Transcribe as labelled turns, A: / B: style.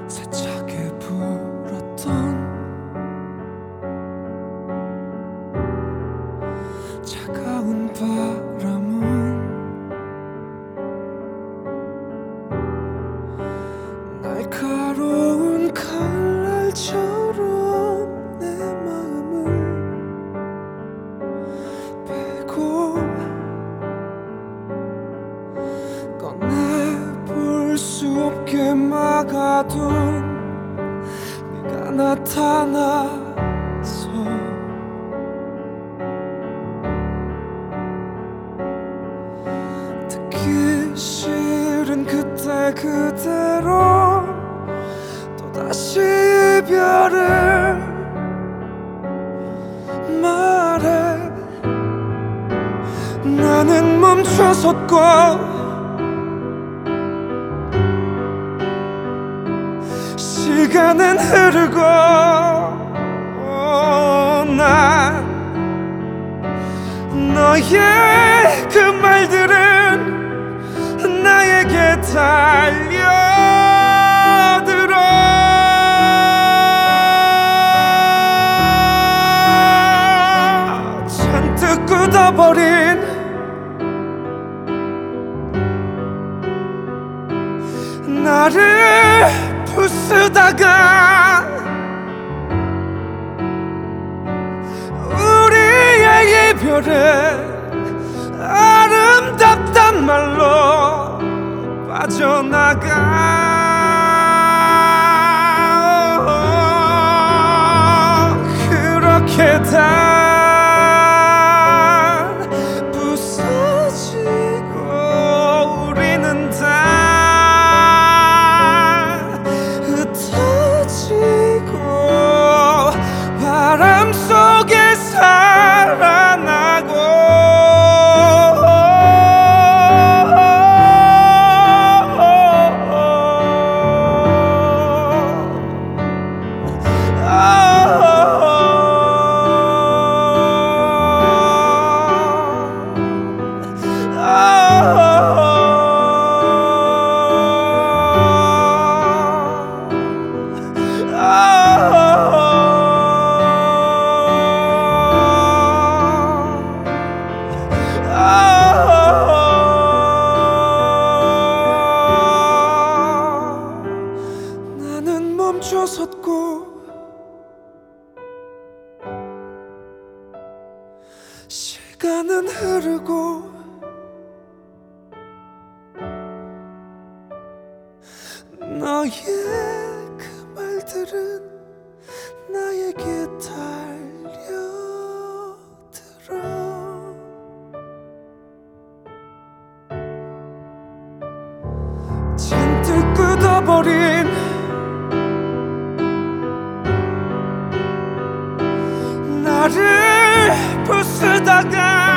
A: 세차게 불었던 차가운 바람은 날카로운 칼날처럼 내 마음을 베고 꺼내볼 수 없게 막아둔 네가 나타나서 듣기 싫은 그때 그대로 또다시 이별을 말해. 나는 멈춰섰고 시간은 흐르고 난 너의 그 말들은 나에게 달려들어. 잔뜩 굳어버린 나를 부수다가 우리의 이별은 아름답단 말로 빠져나가. 그렇게 다 부서지고 우리는 다 흩어지고 바람 속에 살아나고. 나는 멈춰섰고 시간은 흐르고 너의 그 말들은 나에게 달려들어. 잔뜩 굳어버린 나를 부수다가